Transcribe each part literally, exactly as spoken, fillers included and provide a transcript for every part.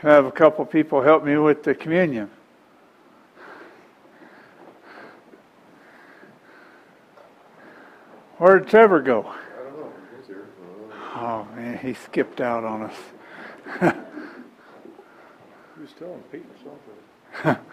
Can I have a couple people help me with the communion? Where did Trevor go? I don't know. He's here. Oh, man, he skipped out on us. He was telling Pete something.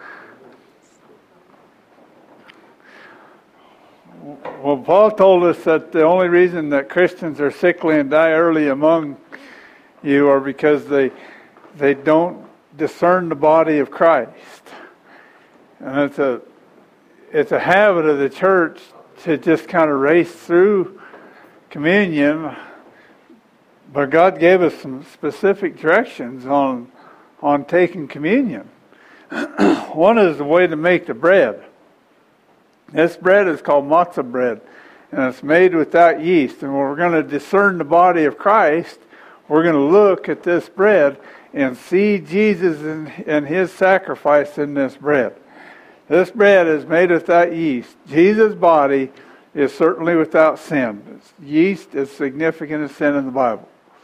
Well, Paul told us that the only reason that Christians are sickly and die early among you are because they they don't discern the body of Christ. And it's a it's a habit of the church to just kind of race through communion, but God gave us some specific directions on on taking communion. One is the way to make the bread. This bread is called matzah bread, and it's made without yeast. And when we're going to discern the body of Christ, we're going to look at this bread and see Jesus and, and His sacrifice in this bread. This bread is made without yeast. Jesus' body is certainly without sin. Yeast is significant as sin in the Bible.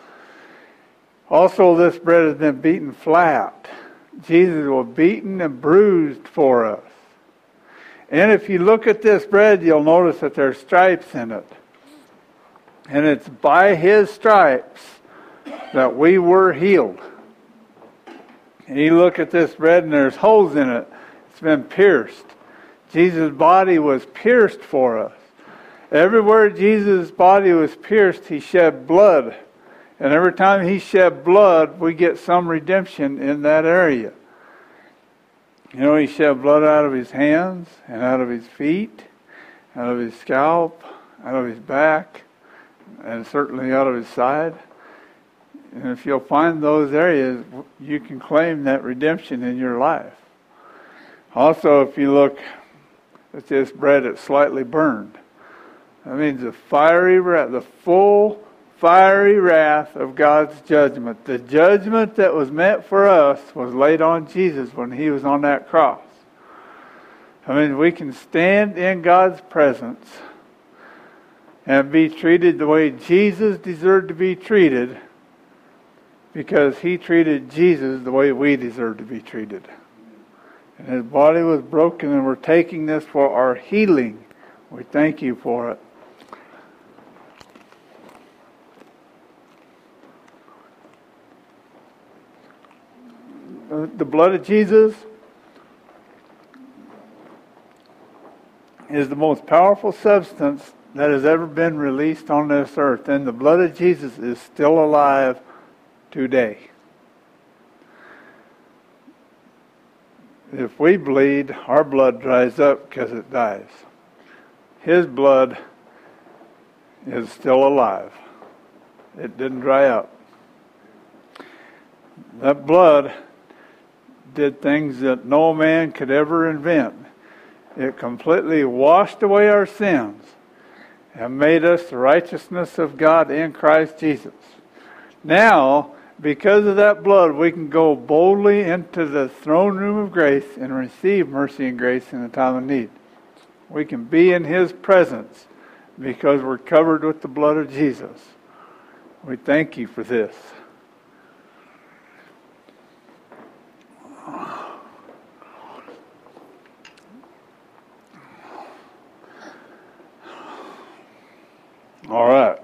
Also, this bread has been beaten flat. Jesus was beaten and bruised for us. And if you look at this bread, you'll notice that there's stripes in it. And it's by His stripes that we were healed. And you look at this bread and there's holes in it. It's been pierced. Jesus' body was pierced for us. Everywhere Jesus' body was pierced, He shed blood. And every time He shed blood, we get some redemption in that area. You know, He shed blood out of His hands and out of His feet, out of His scalp, out of His back, and certainly out of His side. And if you'll find those areas, you can claim that redemption in your life. Also, if you look at this bread, it's slightly burned. That means the fiery wrath, the full fiery wrath of God's judgment. The judgment that was meant for us was laid on Jesus when He was on that cross. I mean, we can stand in God's presence and be treated the way Jesus deserved to be treated because He treated Jesus the way we deserve to be treated. And His body was broken, and we're taking this for our healing. We thank You for it. The blood of Jesus is the most powerful substance that has ever been released on this earth. And the blood of Jesus is still alive today. If we bleed, our blood dries up because it dies. His blood is still alive. It didn't dry up. That blood did things that no man could ever invent. It completely washed away our sins and made us the righteousness of God in Christ Jesus. Now, because of that blood, we can go boldly into the throne room of grace and receive mercy and grace in the time of need. We can be in His presence because we're covered with the blood of Jesus. We thank You for this. All right.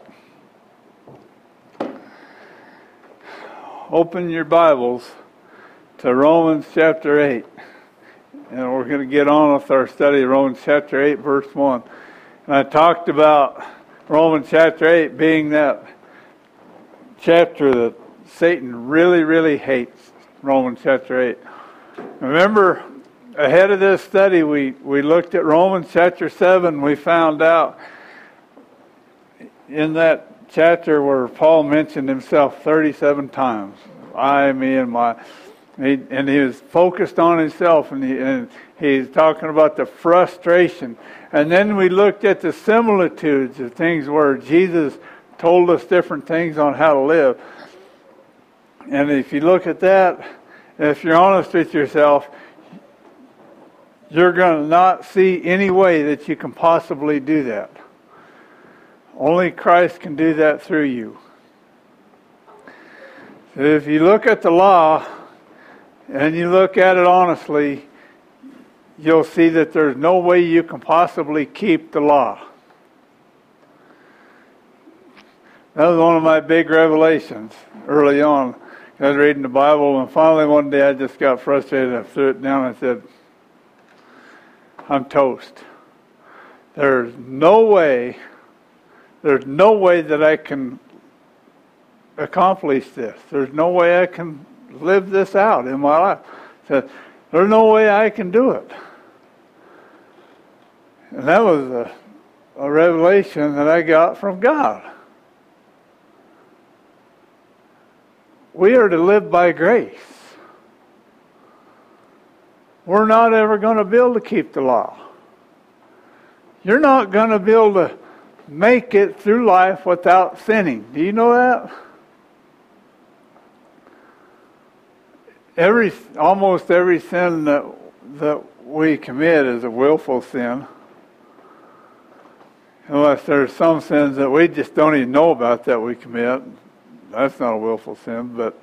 Open your Bibles to Romans chapter eight. And we're going to get on with our study of Romans chapter eight, verse one. And I talked about Romans chapter eight being that chapter that Satan really, really hates. Romans chapter eight. Remember, ahead of this study, we, we looked at Romans chapter seven. We found out in that chapter where Paul mentioned himself thirty-seven times. I, me, and my. He, and he was focused on himself, and, he, and he's talking about the frustration. And then we looked at the similitudes of things where Jesus told us different things on how to live. And if you look at that, if you're honest with yourself, you're going to not see any way that you can possibly do that. Only Christ can do that through you. So if you look at the law, and you look at it honestly, you'll see that there's no way you can possibly keep the law. That was one of my big revelations early on. I was reading the Bible, and finally one day I just got frustrated. I threw it down and I said, I'm toast. There's no way, there's no way that I can accomplish this. There's no way I can live this out in my life. So there's no way I can do it. And that was a, a revelation that I got from God. We are to live by grace. We're not ever going to be able to keep the law. You're not going to be able to make it through life without sinning. Do you know that? Every, almost every sin that, that we commit is a willful sin. Unless there's some sins that we just don't even know about that we commit. That's not a willful sin, but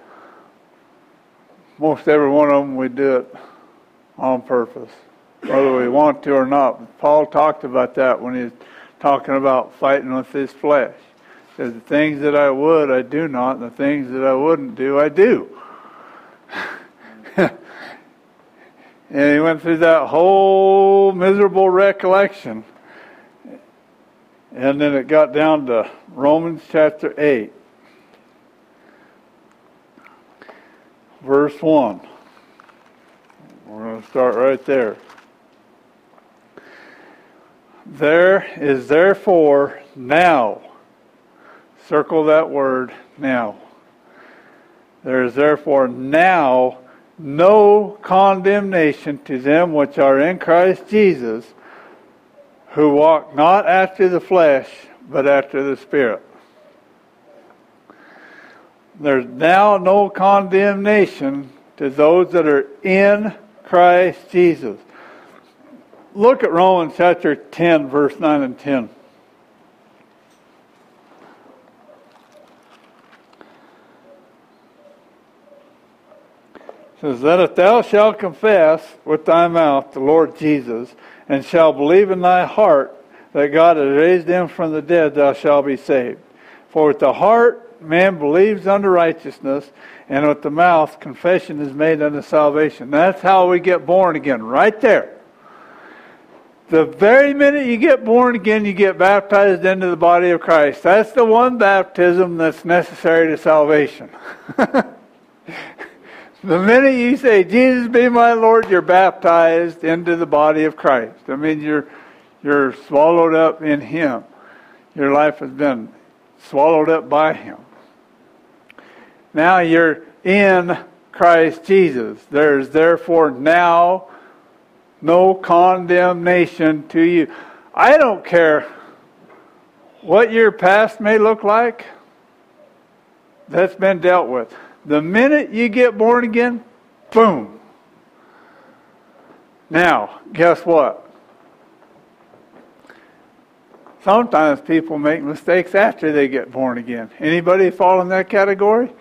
most every one of them we do it on purpose, whether we want to or not. Paul talked about that when he was talking about fighting with his flesh. He says, the things that I would, I do not, and the things that I wouldn't do, I do. And he went through that whole miserable recollection. And then it got down to Romans chapter eight. Verse one. We're going to start right there. There is therefore now, circle that word, now. There is therefore now no condemnation to them which are in Christ Jesus, who walk not after the flesh, but after the Spirit. There's now no condemnation to those that are in Christ Jesus. Look at Romans chapter ten, verse nine and ten. It says, that if thou shalt confess with thy mouth the Lord Jesus, and shalt believe in thy heart that God has raised him from the dead, thou shalt be saved. For with the heart man believes unto righteousness, and with the mouth confession is made unto salvation. That's how we get born again, right there. The very minute you get born again, you get baptized into the body of Christ. That's the one baptism that's necessary to salvation. The minute you say, Jesus be my Lord, you're baptized into the body of Christ. I mean, you're you're swallowed up in Him. Your life has been swallowed up by Him. Now you're in Christ Jesus. There's therefore now no condemnation to you. I don't care what your past may look like. That's been dealt with. The minute you get born again, boom. Now, guess what? Sometimes people make mistakes after they get born again. Anybody fall in that category?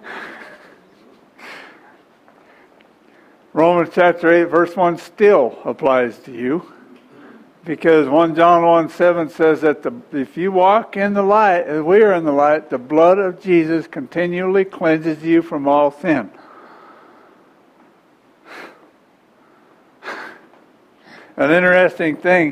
Romans chapter eight, verse one still applies to you. Because First John one seven says that the, if you walk in the light, as we are in the light, the blood of Jesus continually cleanses you from all sin. An interesting thing,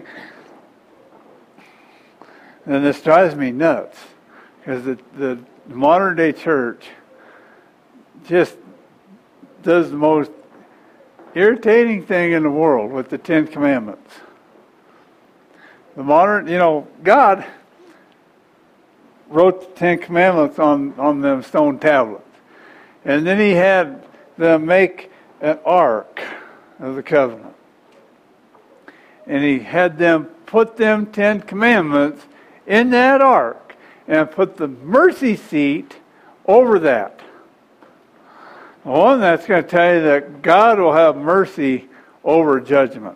and this drives me nuts, because the, the modern day church just does the most irritating thing in the world with the Ten Commandments. The modern, you know, God wrote the Ten Commandments on, on them stone tablets. And then He had them make an ark of the covenant. And He had them put them Ten Commandments in that ark and put the mercy seat over that. One that's going to tell you that God will have mercy over judgment.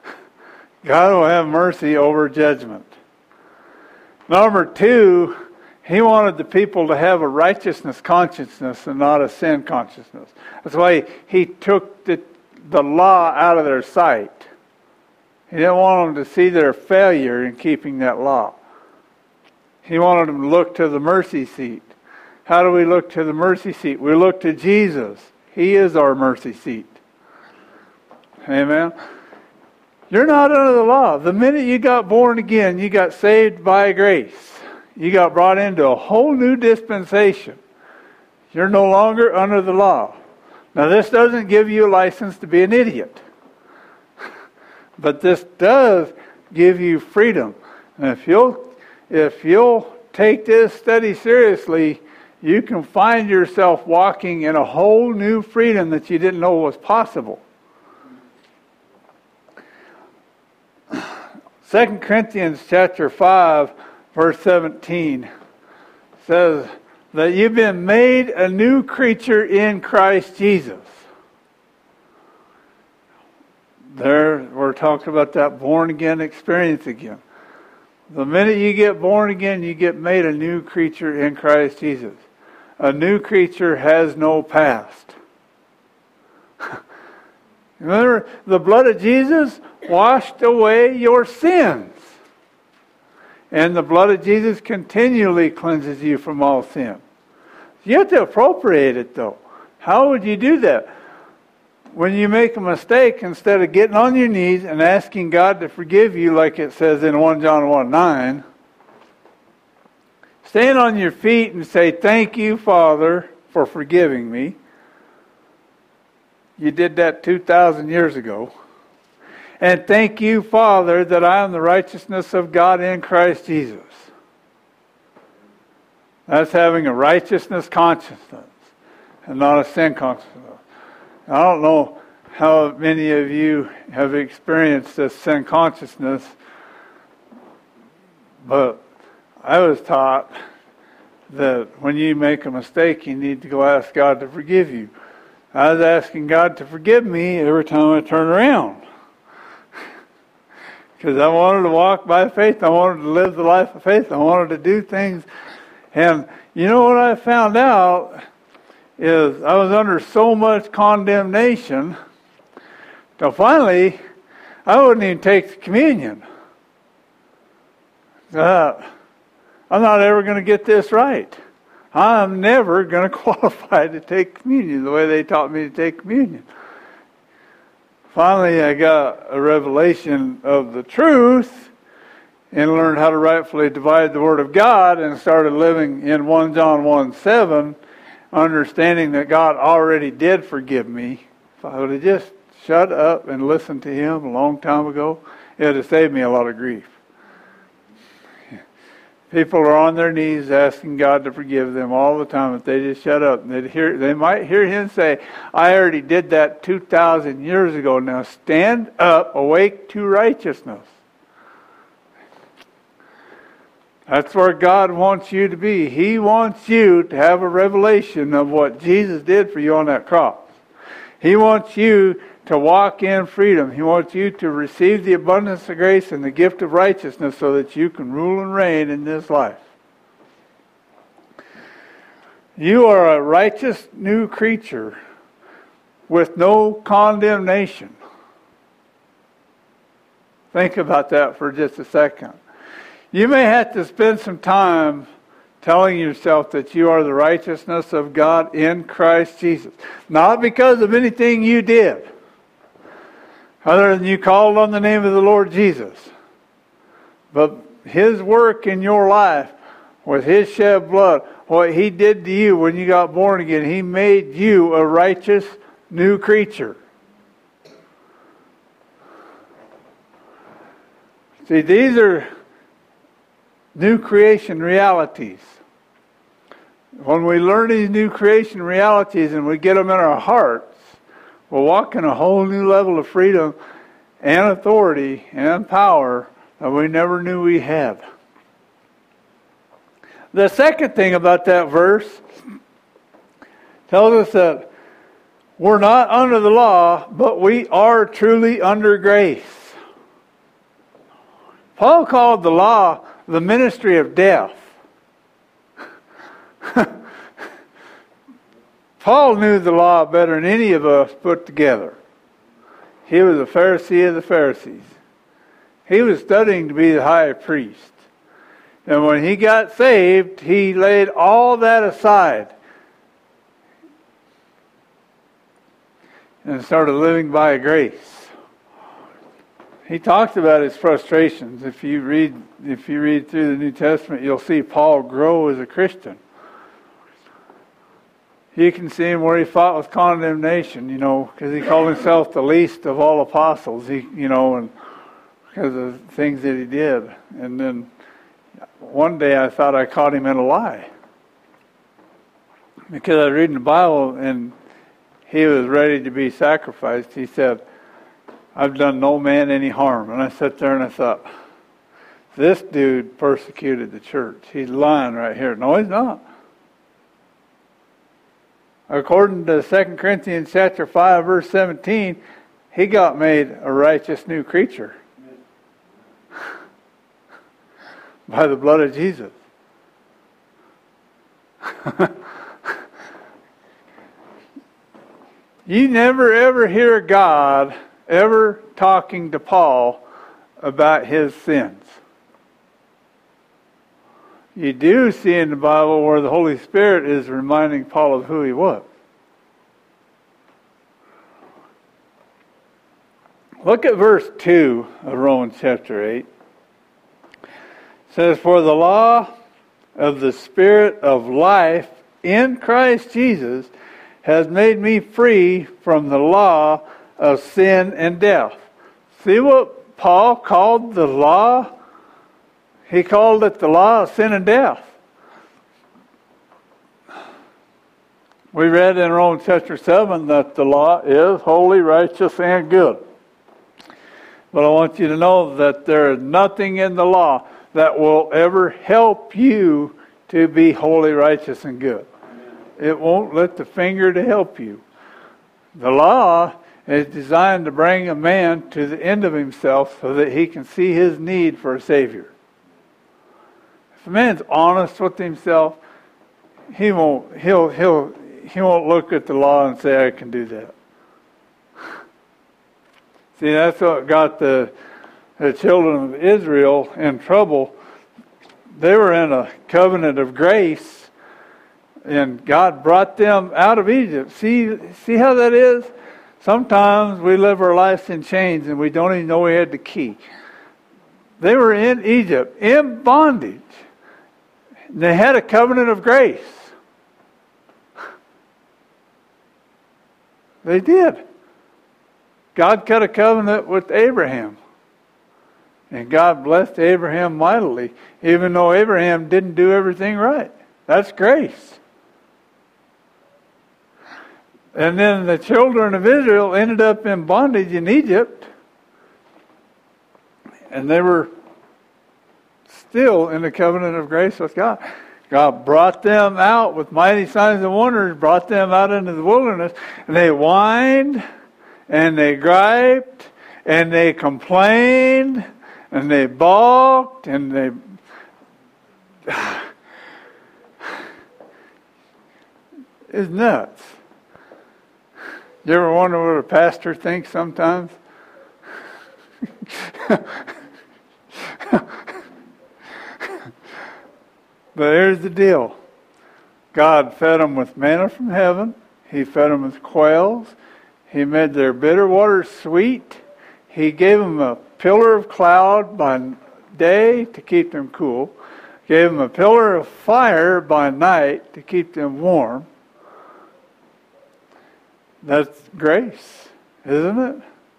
God will have mercy over judgment. Number two He wanted the people to have a righteousness consciousness and not a sin consciousness. That's why he took the, the law out of their sight. He didn't want them to see their failure in keeping that law. He wanted them to look to the mercy seat. How do we look to the mercy seat? We look to Jesus. He is our mercy seat. Amen. You're not under the law. The minute you got born again, you got saved by grace. You got brought into a whole new dispensation. You're no longer under the law. Now, this doesn't give you a license to be an idiot. But this does give you freedom. And if you'll, if you'll take this study seriously, you can find yourself walking in a whole new freedom that you didn't know was possible. Second Corinthians chapter five, verse seventeen says that you've been made a new creature in Christ Jesus. There, we're talking about that born-again experience again. The minute you get born again, you get made a new creature in Christ Jesus. A new creature has no past. Remember, the blood of Jesus washed away your sins. And the blood of Jesus continually cleanses you from all sin. You have to appropriate it, though. How would you do that? When you make a mistake, instead of getting on your knees and asking God to forgive you, like it says in First John one nine, stand on your feet and say, "Thank you, Father, for forgiving me." You did that two thousand years ago. And thank you, Father, that I am the righteousness of God in Christ Jesus. That's having a righteousness consciousness and not a sin consciousness. I don't know how many of you have experienced this sin consciousness, but I was taught that when you make a mistake, you need to go ask God to forgive you. I was asking God to forgive me every time I turn around. Because I wanted to walk by faith. I wanted to live the life of faith. I wanted to do things. And you know what I found out is I was under so much condemnation till finally I wouldn't even take the communion. Uh, I'm not ever going to get this right. I'm never going to qualify to take communion the way they taught me to take communion. Finally, I got a revelation of the truth and learned how to rightfully divide the Word of God and started living in First John one seven, understanding that God already did forgive me. If I would have just shut up and listened to Him a long time ago, it would have saved me a lot of grief. People are on their knees asking God to forgive them all the time if they just shut up. They'd hear, they might hear Him say, "I already did that two thousand years ago. Now stand up, awake to righteousness." That's where God wants you to be. He wants you to have a revelation of what Jesus did for you on that cross. He wants you to walk in freedom. He wants you to receive the abundance of grace and the gift of righteousness so that you can rule and reign in this life. You are a righteous new creature with no condemnation. Think about that for just a second. You may have to spend some time telling yourself that you are the righteousness of God in Christ Jesus. Not because of anything you did, other than you called on the name of the Lord Jesus. But His work in your life with His shed blood, what He did to you when you got born again, He made you a righteous new creature. See, these are new creation realities. When we learn these new creation realities and we get them in our hearts, we'll walk in a whole new level of freedom and authority and power that we never knew we had. The second thing about that verse tells us that we're not under the law, but we are truly under grace. Paul called the law the ministry of death. Paul knew the law better than any of us put together. He was a Pharisee of the Pharisees. He was studying to be the high priest. And when he got saved, he laid all that aside and started living by grace. He talked about his frustrations. If you read, if you read through the New Testament, you'll see Paul grow as a Christian. You can see him where he fought with condemnation, you know, because he called himself the least of all apostles. He, you know, and because of things that he did. And then one day I thought I caught him in a lie, because I was reading the Bible and he was ready to be sacrificed. He said, "I've done no man any harm." And I sat there and I thought, this dude persecuted the church. He's lying right here. No, he's not. According to Second Corinthians chapter five, verse seventeen, he got made a righteous new creature by the blood of Jesus. You never ever hear God ever talking to Paul about his sins. You do see in the Bible where the Holy Spirit is reminding Paul of who he was. Look at verse two of Romans chapter eight. It says, "For the law of the Spirit of life in Christ Jesus has made me free from the law of sin and death." See what Paul called the law? He called it the law of sin and death. We read in Romans chapter seven that the law is holy, righteous, and good. But I want you to know that there is nothing in the law that will ever help you to be holy, righteous, and good. It won't lift a finger to help you. The law is designed to bring a man to the end of himself so that he can see his need for a Savior. If a man's honest with himself, he won't he'll he'll he won't look at the law and say, "I can do that." See, that's what got the the children of Israel in trouble. They were in a covenant of grace, and God brought them out of Egypt. See, see how that is? Sometimes we live our lives in chains and we don't even know we had the key. They were in Egypt, in bondage. They had a covenant of grace. They did. God cut a covenant with Abraham. And God blessed Abraham mightily, even though Abraham didn't do everything right. That's grace. And then the children of Israel ended up in bondage in Egypt. And they were still in the covenant of grace with God. God brought them out with mighty signs and wonders, brought them out into the wilderness, and they whined, and they griped, and they complained, and they balked, and they... It's nuts. You ever wonder what a pastor thinks sometimes? But here's the deal. God fed them with manna from heaven. He fed them with quails. He made their bitter water sweet. He gave them a pillar of cloud by day to keep them cool. Gave them a pillar of fire by night to keep them warm. That's grace, isn't it?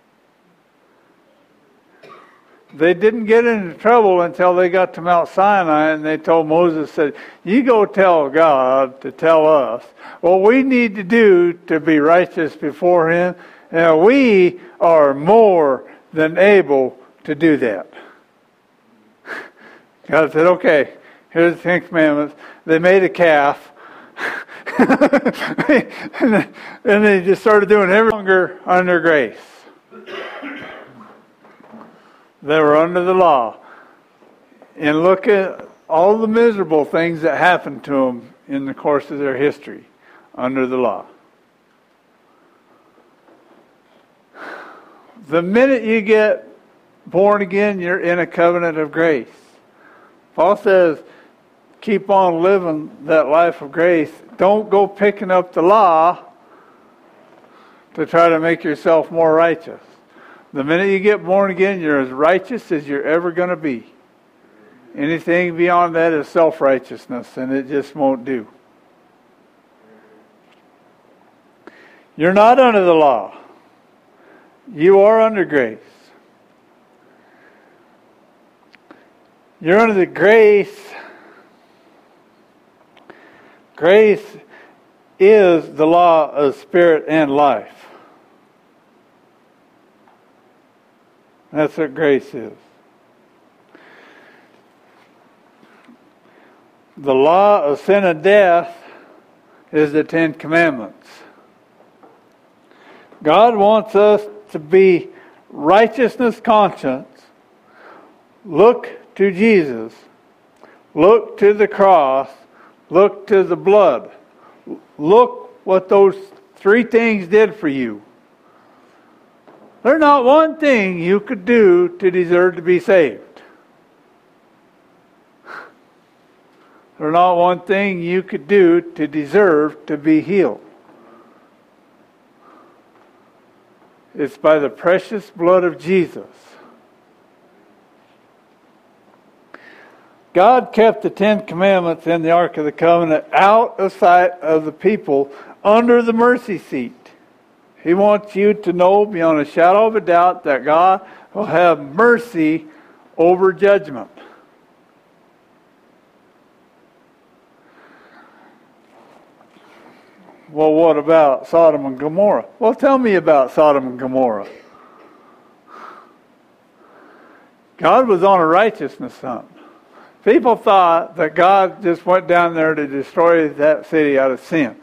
They didn't get into trouble until they got to Mount Sinai, and they told Moses, said, "You go tell God to tell us what we need to do to be righteous before Him, and we are more than able to do that." God said, "Okay, here's the Ten Commandments." They made a calf. And they just started doing every longer under grace. They were under the law. And look at all the miserable things that happened to them in the course of their history under the law. The minute you get born again, you're in a covenant of grace. Paul says, keep on living that life of grace. Don't go picking up the law to try to make yourself more righteous. The minute you get born again, you're as righteous as you're ever going to be. Anything beyond that is self-righteousness, and it just won't do. You're not under the law. You are under grace. You're under the grace. Grace is the law of spirit and life. That's what grace is. The law of sin and death is the Ten Commandments. God wants us to be righteousness conscious. Look to Jesus. Look to the cross. Look to the blood. Look what those three things did for you. There's not one thing you could do to deserve to be saved. There's not one thing you could do to deserve to be healed. It's by the precious blood of Jesus. God kept the Ten Commandments in the Ark of the Covenant out of sight of the people under the mercy seat. He wants you to know beyond a shadow of a doubt that God will have mercy over judgment. Well, what about Sodom and Gomorrah? Well, tell me about Sodom and Gomorrah. God was on a righteousness hunt. People thought that God just went down there to destroy that city out of sin.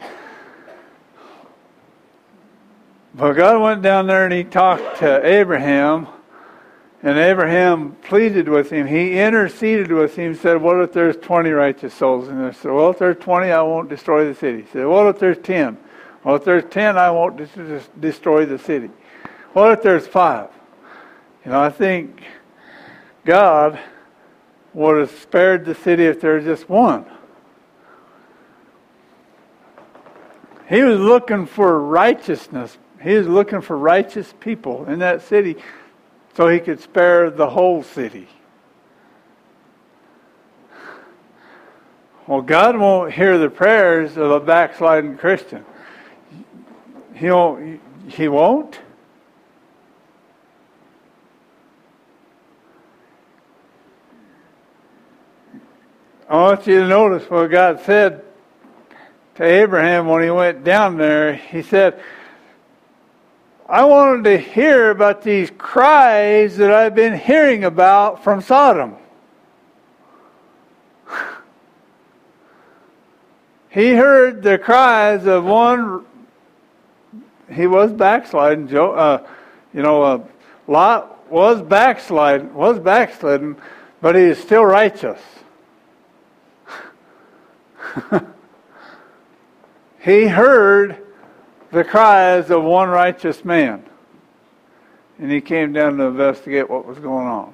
But God went down there and He talked to Abraham, and Abraham pleaded with Him. He interceded with Him, said, what if there's twenty righteous souls in there? He said, well, if there's twenty, I won't destroy the city. He said, what if there's ten? Well, if there's ten, I won't dis- destroy the city. What if there's five? You know, I think God would have spared the city if there was just one. He was looking for righteousness. He was looking for righteous people in that city so He could spare the whole city. Well, God won't hear the prayers of a backsliding Christian. He won't. He won't? I want you to notice what God said to Abraham when he went down there. He said, I wanted to hear about these cries that I've been hearing about from Sodom. He heard the cries of one. He was backsliding. Joe, uh, you know, uh, Lot was backsliding, was backsliding, but he is still righteous. He heard the cries of one righteous man, and he came down to investigate what was going on.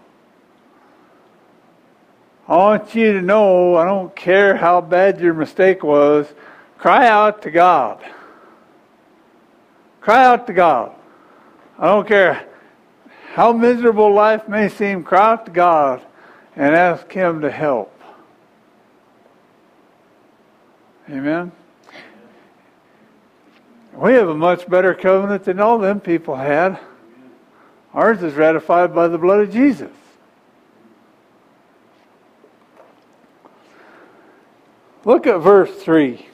I want you to know, I don't care how bad your mistake was, cry out to God. Cry out to God. I don't care how miserable life may seem, cry out to God and ask Him to help. Amen? We have a much better covenant than all them people had. Ours is ratified by the blood of Jesus. Look at verse three.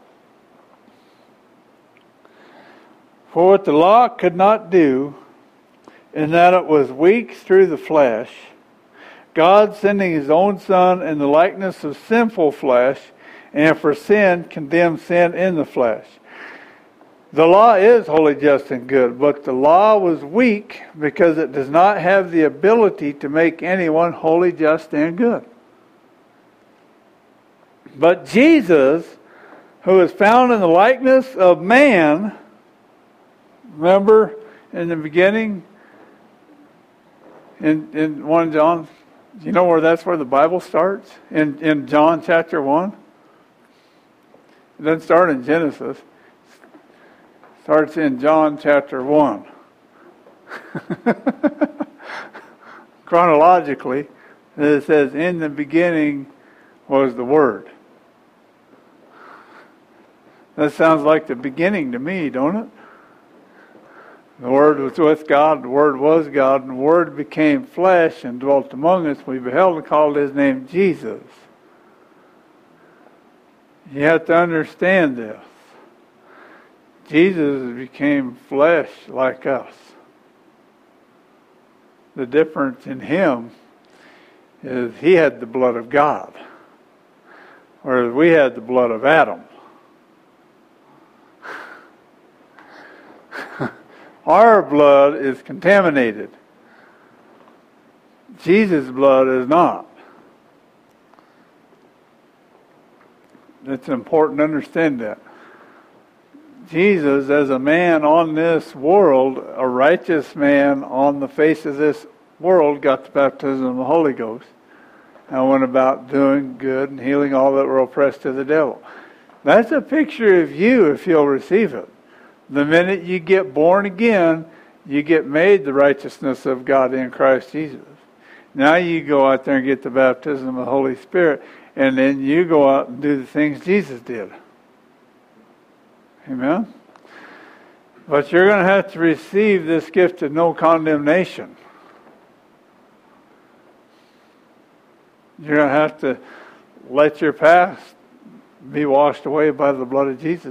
For what the law could not do, in that it was weak through the flesh, God sending His own Son in the likeness of sinful flesh, and for sin condemned sin in the flesh. The law is holy, just, and good, but the law was weak because it does not have the ability to make anyone holy, just, and good. But Jesus who is found in the likeness of man. Remember in the beginning, in, in First John, you know where that's where the Bible starts? In, in John chapter one. It doesn't start in Genesis. It starts in John chapter one. Chronologically, it says, in the beginning was the Word. That sounds like the beginning to me, don't it? The Word was with God, the Word was God, and the Word became flesh and dwelt among us. We beheld and called His name Jesus. You have to understand this. Jesus became flesh like us. The difference in Him is He had the blood of God, whereas we had the blood of Adam. Our blood is contaminated. Jesus' blood is not. It's important to understand that. Jesus, as a man on this world, a righteous man on the face of this world, got the baptism of the Holy Ghost and went about doing good and healing all that were oppressed of the devil. That's a picture of you if you'll receive it. The minute you get born again, you get made the righteousness of God in Christ Jesus. Now you go out there and get the baptism of the Holy Spirit, and then you go out and do the things Jesus did. Amen? But you're going to have to receive this gift of no condemnation. You're going to have to let your past be washed away by the blood of Jesus.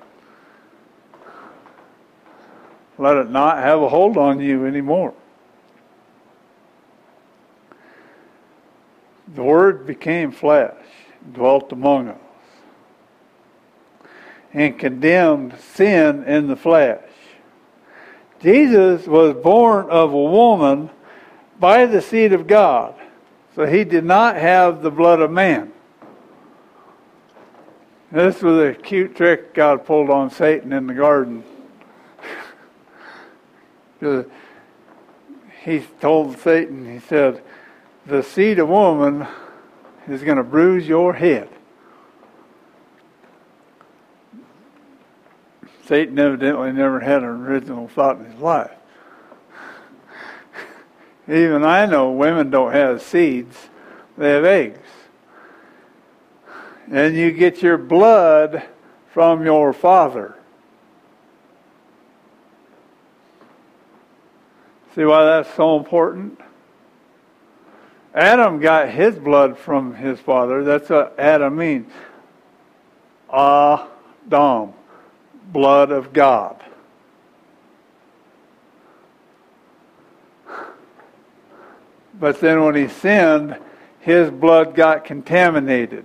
Let it not have a hold on you anymore. The Word became flesh, dwelt among us, and condemned sin in the flesh. Jesus was born of a woman by the seed of God, so He did not have the blood of man. This was a cute trick God pulled on Satan in the garden. He told Satan, he said, the seed of woman is going to bruise your head. Satan evidently never had an original thought in his life. Even I know women don't have seeds, they have eggs. And you get your blood from your father. See why that's so important? Adam got his blood from his father. That's what Adam means. Adam, blood of God. But then when he sinned, his blood got contaminated.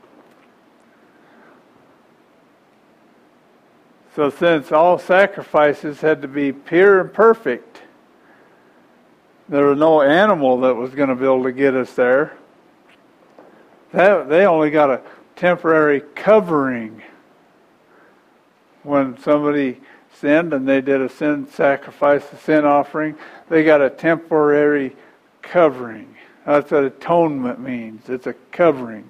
So since all sacrifices had to be pure and perfect, there was no animal that was going to be able to get us there. That, they only got a temporary covering. When somebody sinned and they did a sin sacrifice, a sin offering, they got a temporary covering. That's what atonement means. It's a covering.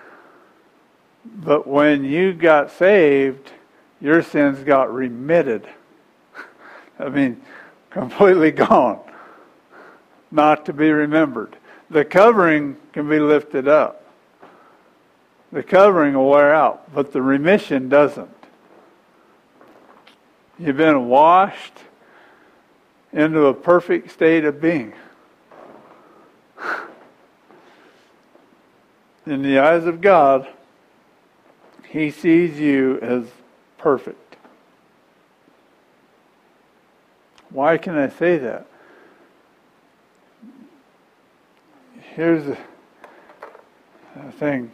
But when you got saved, your sins got remitted. I mean, completely gone. Not to be remembered. The covering can be lifted up. The covering will wear out, but the remission doesn't. You've been washed into a perfect state of being. In the eyes of God, He sees you as perfect. Why can I say that? Here's the thing.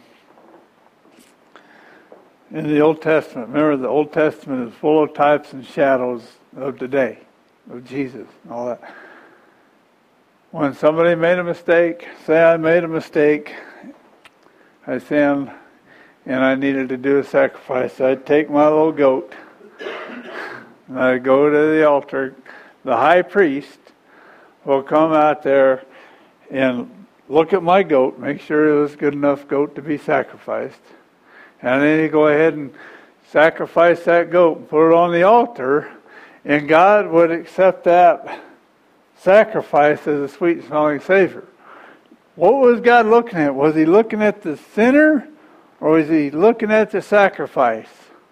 In the Old Testament, remember the Old Testament is full of types and shadows of today, of Jesus and all that. When somebody made a mistake, say I made a mistake, I sin, and I needed to do a sacrifice, I'd take my little goat and I'd go to the altar. The high priest will come out there and look at my goat, make sure it was a good enough goat to be sacrificed. And then he'd go ahead and sacrifice that goat and put it on the altar, and God would accept that sacrifice as a sweet smelling savor. What was God looking at? Was he looking at the sinner, or was he looking at the sacrifice?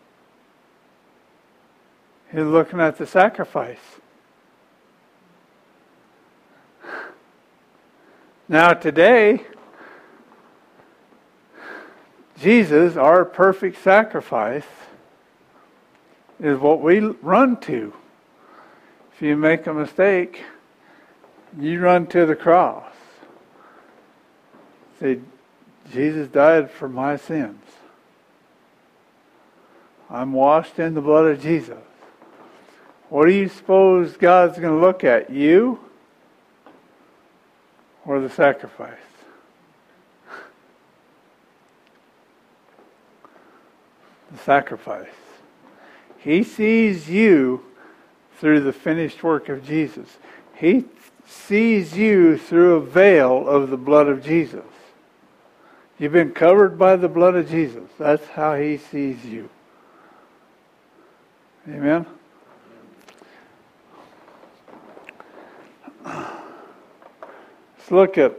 He was looking at the sacrifice. Now today, Jesus, our perfect sacrifice, is what we run to. If you make a mistake, you run to the cross. Say, Jesus died for my sins. I'm washed in the blood of Jesus. What do you suppose God's going to look at? You or the sacrifice? The sacrifice. He sees you through the finished work of Jesus. He sees you through a veil of the blood of Jesus. You've been covered by the blood of Jesus. That's how he sees you. Amen? Let's look at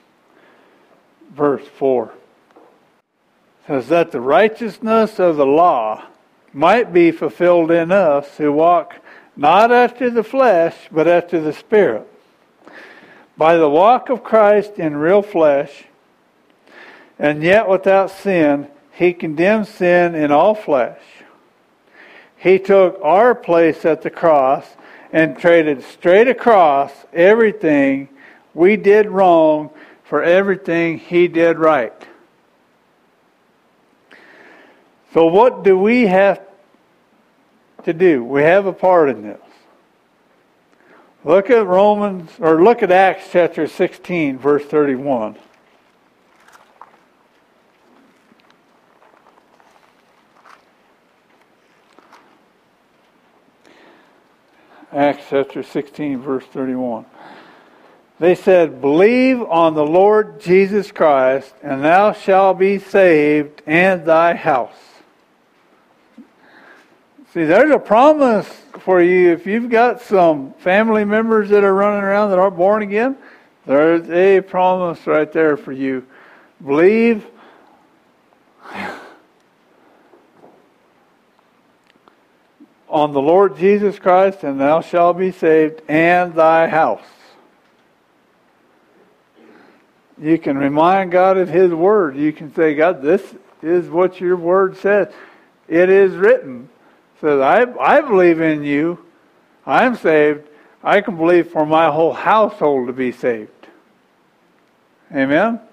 verse four. It says that the righteousness of the law might be fulfilled in us who walk not after the flesh, but after the Spirit. By the walk of Christ in real flesh, and yet without sin, he condemned sin in all flesh. He took our place at the cross and traded straight across everything we did wrong for everything he did right. So what do we have to do? We have a part in this. Look at Romans, or look at Acts chapter sixteen, verse thirty-one. Acts chapter sixteen, verse thirty-one. They said, believe on the Lord Jesus Christ, and thou shalt be saved, and thy house. See, there's a promise for you. If you've got some family members that are running around that aren't born again, there's a promise right there for you. Believe on the Lord Jesus Christ, and thou shalt be saved, and thy house. You can remind God of his word. You can say, God, this is what your word says. It is written. It says, I, I believe in you. I'm saved. I can believe for my whole household to be saved. Amen?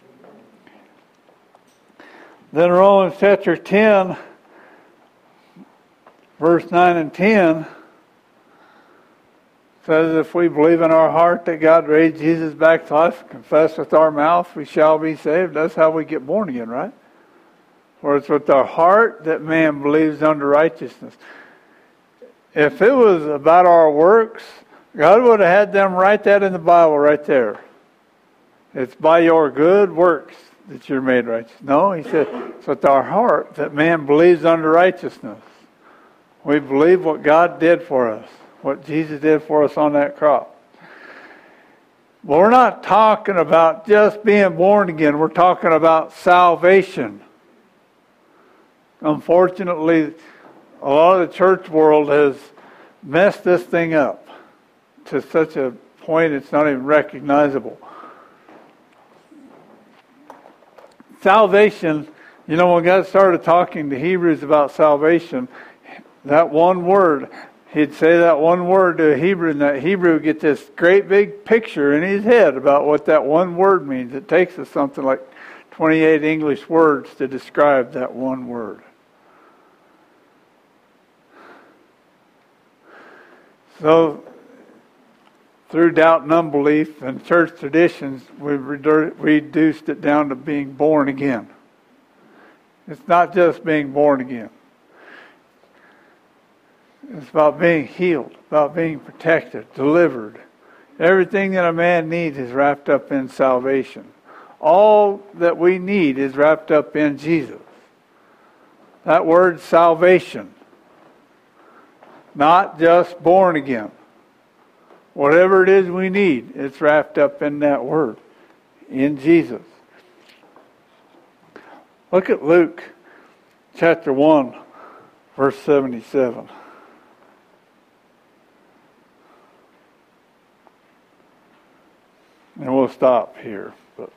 Then Romans chapter ten, verse nine and ten says, if we believe in our heart that God raised Jesus back to life, confess with our mouth, we shall be saved. That's how we get born again, right? For it's with our heart that man believes unto righteousness. If it was about our works, God would have had them write that in the Bible right there. It's by your good works that you're made righteous. No, he said, it's with our heart that man believes unto righteousness. We believe what God did for us, what Jesus did for us on that cross. But we're not talking about just being born again. We're talking about salvation. Unfortunately, a lot of the church world has messed this thing up to such a point it's not even recognizable. Salvation, you know, when God started talking to Hebrews about salvation, that one word, he'd say that one word to a Hebrew, and that Hebrew would get this great big picture in his head about what that one word means. It takes us something like twenty-eight English words to describe that one word. So, through doubt and unbelief and church traditions, we've reduced it down to being born again. It's not just being born again. It's about being healed, about being protected, delivered. Everything that a man needs is wrapped up in salvation. All that we need is wrapped up in Jesus. That word salvation. Not just born again. Whatever it is we need, it's wrapped up in that word. In Jesus. Look at Luke chapter one, verse seventy-seven. And we'll stop here. But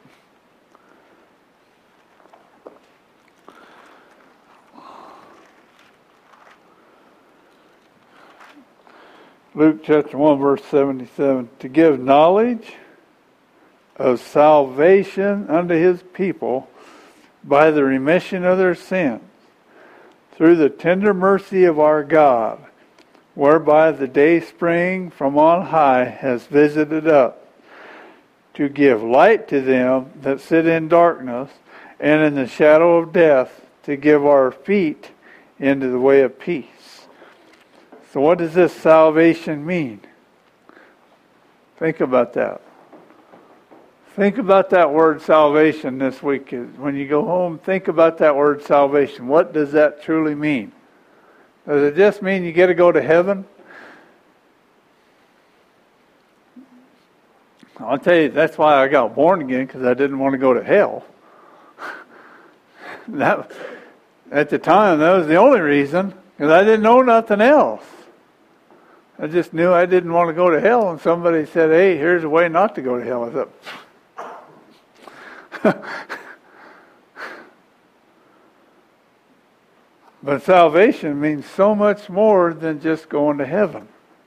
Luke chapter one, verse seventy-seven. To give knowledge of salvation unto his people by the remission of their sins, through the tender mercy of our God, whereby the day spring from on high has visited us, to give light to them that sit in darkness and in the shadow of death, to give our feet into the way of peace. So what does this salvation mean? Think about that. Think about that word salvation this week. When you go home, think about that word salvation. What does that truly mean? Does it just mean you get to go to heaven? I'll tell you, that's why I got born again, because I didn't want to go to hell. that, at the time, that was the only reason, because I didn't know nothing else. I just knew I didn't want to go to hell, and somebody said, hey, here's a way not to go to hell. I thought, but salvation means so much more than just going to heaven.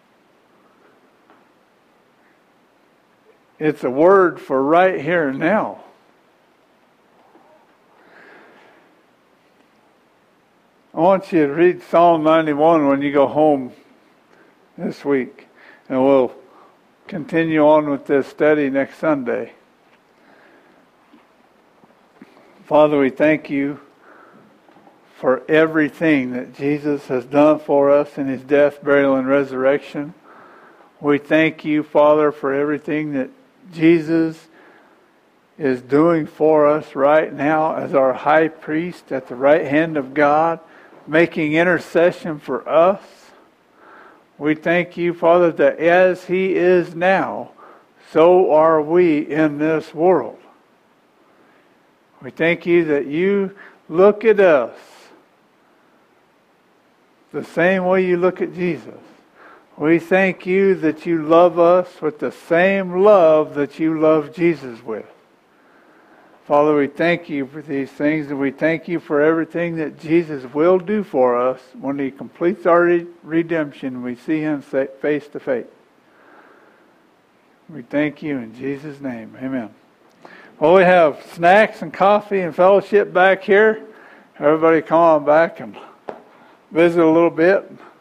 It's a word for right here and now. I want you to read Psalm ninety-one when you go home this week. And we'll continue on with this study next Sunday. Father, we thank you for everything that Jesus has done for us in his death, burial, and resurrection. We thank you, Father, for everything that Jesus is doing for us right now as our high priest at the right hand of God, making intercession for us. We thank you, Father, that as he is now, so are we in this world. We thank you that you look at us the same way you look at Jesus. We thank you that you love us with the same love that you love Jesus with. Father, we thank you for these things, and we thank you for everything that Jesus will do for us when he completes our re- redemption. We see him face to face. We thank you in Jesus' name. Amen. Well, we have snacks and coffee and fellowship back here. Everybody come on back and visit a little bit.